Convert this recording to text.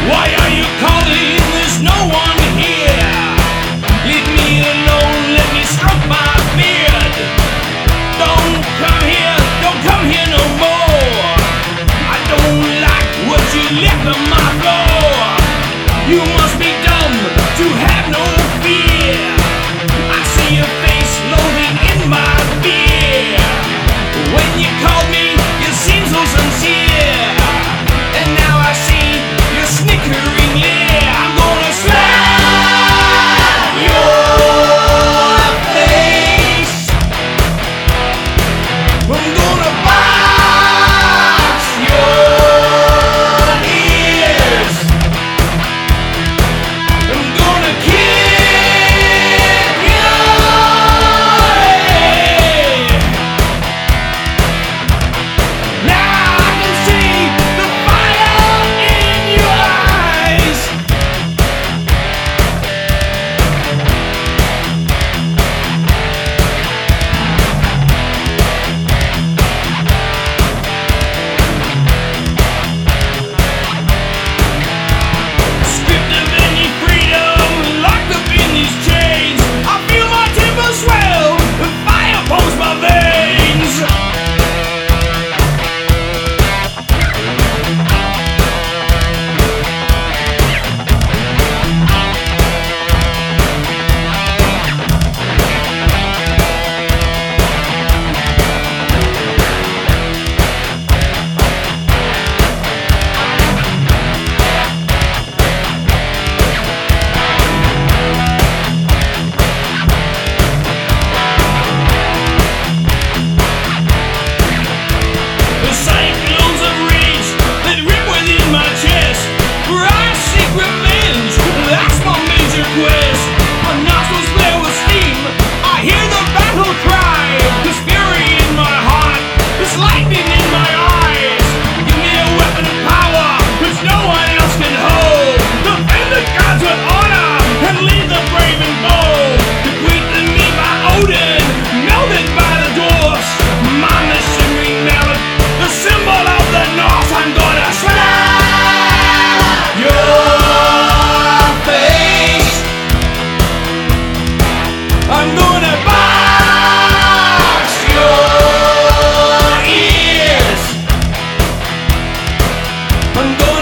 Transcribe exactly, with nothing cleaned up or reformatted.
Why are you calling? There's no one here. Leave me alone, let me stroke my beard. Don't come here, don't come here no more. I don't like what you left on my floor. You must be dumb to have no fear. I see your face floating in my beer. When you called me, you seemed so sincere. And now I see your snickering leer. I'm gonna slap your face. I'm gonna box your ears. I'm gonna kick your head. Now I can see the fire in your eyes. Stripped of any freedom, locked up in these chains. I feel my temper swell, and fire pulls my veins. The cyclones of rage that rip within my chest. For I seek revenge, that's my major quest. My nostrils flare with steam, I hear the battle cry. There's fury in my heart, there's lightning in my eyes. Give me a weapon of power, which no one else can hold. Defend the gods with honor, and lead the brave and bold. Bequeathed to me by Odin, melted by the dwarfs. Mine the shimmering melon, the symbol of the North. I'm gonna slap your face. I'm gonna box your ears. I'm gonna